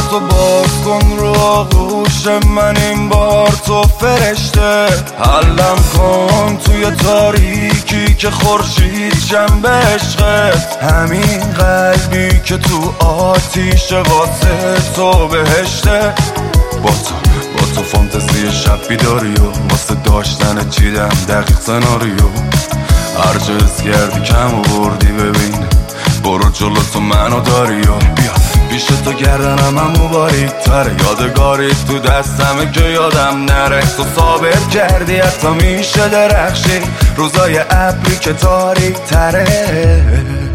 تو باز کن رو آغوش من این بار، تو فرشته حلم کن توی تاریکی که خورشید جنب عشقت، همین قلبی که تو آتیش واسه تو بهشته. با تو فانتزی شب بیداری و واسه داشتن چیدم دقیق سناریو، هر جا حس کردی کم آوردی ببین برو جلو تو منو داری و بیا پیش تو گردنم همو باریک تره، یادگاری تو دستمه که یادم نره. تو صابر کردی حتی میشه درخشی روزای ابری که تاریک تره.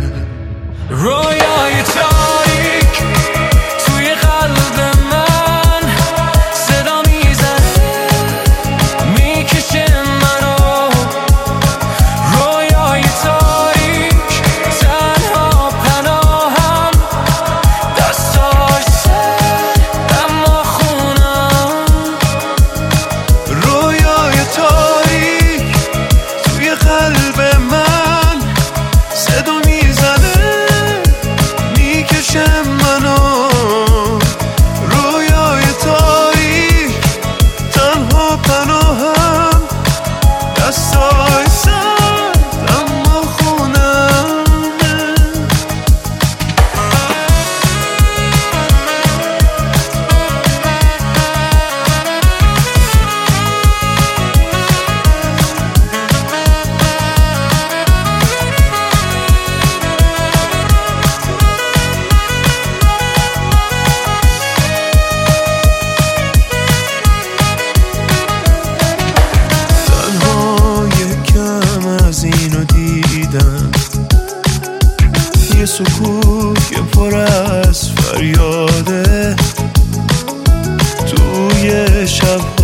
رویای تاریک توی قلب من صدا میزنه میکشه منو، رویای تاریک تنها پناهم، دستاش سر اما خونم. رویای تاریک توی قلب من صدا میزنه میکشه منو، رویای تاریک تنها پناهم، دستای سرد اما خونم. از اینو دیدم یه سکوت که پر از فریاده توی شب